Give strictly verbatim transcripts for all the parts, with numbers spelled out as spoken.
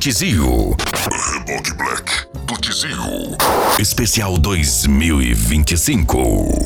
Tizio. Reboque Black do Tizio. Especial dois mil e vinte e cinco.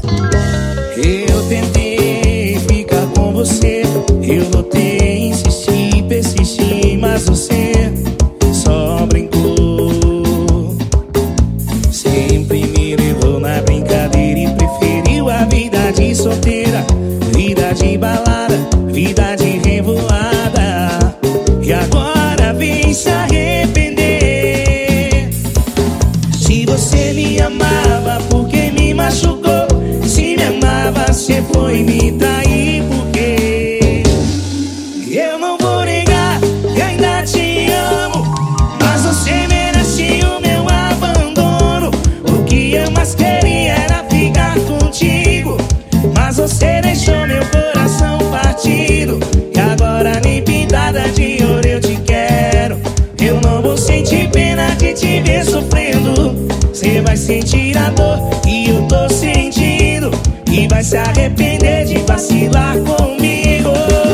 Eu tentei ficar com você, eu lutei, insisti, persisti, mas você só brincou. Sempre me levou na brincadeira e preferiu a vida de solteira, vida de balada, vida de revoada. E agora vem se arrepender. Se você me amava, por que me machucou? Se me amava, você foi me trair. Porque eu não vou negar que ainda te amo, mas você merece o meu abandono. O que eu mais queria era ficar contigo, mas você deixou meu coração partido. E agora nem pintada de ouro eu te quero. Eu não vou sentir pena de te ver sofrendo. Você vai sentir a dor que eu tô sentindo e vai se arrepender de vacilar comigo.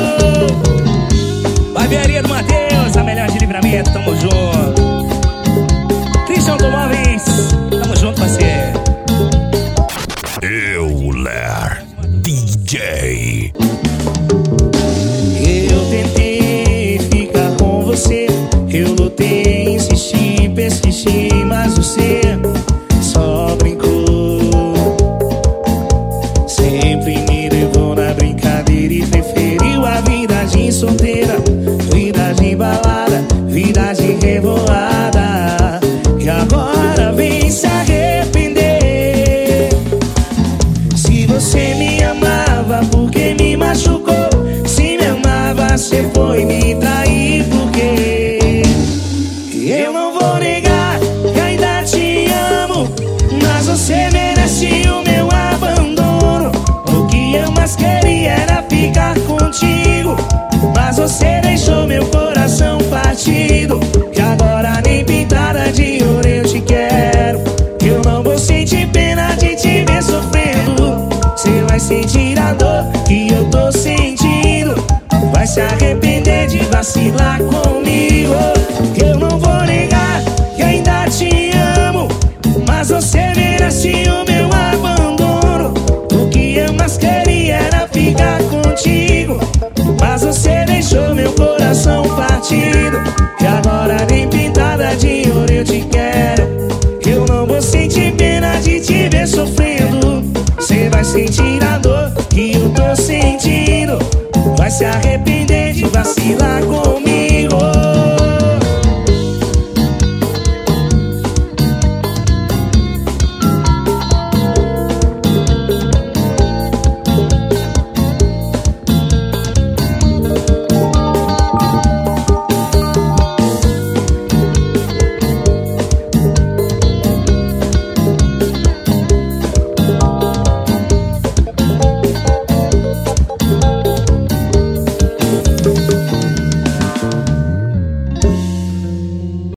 Barbearia do Matheus, a melhor de Livramento, tamo junto. Christian Automóveis, tamo junto, parceiro. Euler D J. Eu tentei ficar com você, eu lutei, insisti, persisti, mas você só brincou. Sempre me levou na brincadeira e preferiu a vida de solteira, vida de balada, vida de revoada. E agora vem se arrepender. Se você me amava, por que me machucou? Se me amava, você foi me trair. Porque eu não vou negar que ainda te amo, mas você merece o meu abandono. O que eu mais queria era ficar contigo, mas você deixou meu coração partido. E agora nem pintada de ouro eu te quero. Eu não vou sentir pena de te ver sofrendo. Você vai sentir a dor que eu tô sentindo, vai se arrepender de vacilar comigo. Eu não vou negar que ainda te amo, mas você merece o meu abandono. O que eu mais queria era ficar contigo, mas você deixou meu coração partido. E agora nem pintada de ouro eu te quero. Eu não vou sentir pena de te ver sofrendo. Você vai sentir a dor que eu tô sentindo